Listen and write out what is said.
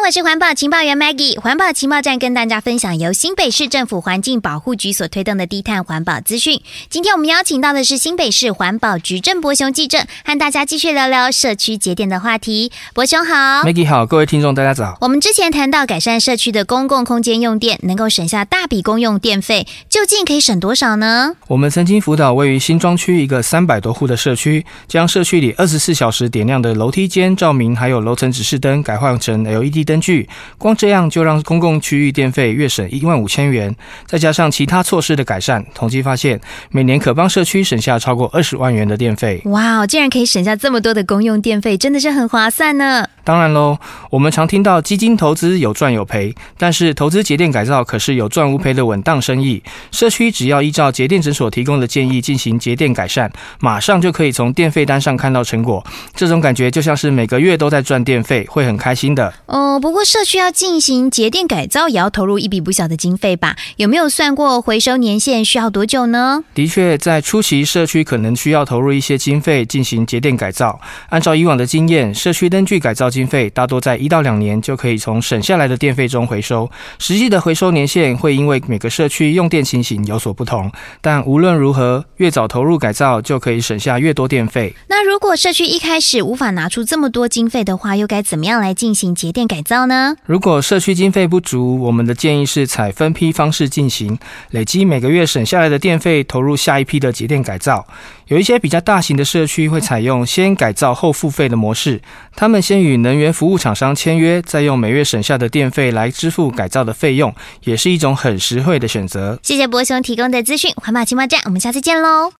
我是环保情报员 Maggie。 环保情报站跟大家分享由新北市政府环境保护局所推动的低碳环保资讯。今天我们邀请到的是新北市环保局郑伯雄记者，和大家继续聊聊社区节电的话题。伯雄好。 Maggie 好，各位听众大家早。 我们之前谈到改善社区的公共空间用电，能够省下大笔公用电费，究竟可以省多少呢？ 我们曾经辅导位于新庄区一个300多户的社区，将社区里24小时点亮的楼梯间照明还有楼层指示灯改换成 LED 灯具，光这样就让公共区域电费月省15000元，再加上其他措施的改善，统计发现每年可帮社区省下超过20万元的电费。 哇，竟然可以省下这么多的公用电费，真的是很划算呢。 当然咯，我们常听到基金投资有赚有赔，但是投资节电改造可是有赚无赔的稳当生意。社区只要依照节电诊所提供的建议进行节电改善，马上就可以从电费单上看到成果，这种感觉就像是每个月都在赚电费，会很开心的。 不过社区要进行节电改造也要投入一笔不小的经费吧？有没有算过回收年限需要多久呢？ 的确，在初期社区可能需要投入一些经费进行节电改造。按照以往的经验，社区灯具改造经费大多在1到2年就可以从省下来的电费中回收，实际的回收年限会因为每个社区用电情形有所不同，但无论如何，越早投入改造就可以省下越多电费。 那如果社区一开始无法拿出这么多经费的话，又该怎么样来进行节电改造呢？ 如果社区经费不足，我们的建议是采分批方式进行，累积每个月省下来的电费投入下一批的节电改造。有一些比较大型的社区会采用先改造后付费的模式，他们先与能源服务厂商签约，再用每月省下的电费来支付改造的费用，也是一种很实惠的选择。 谢谢伯雄提供的资讯，环保情报站，我们下次见喽。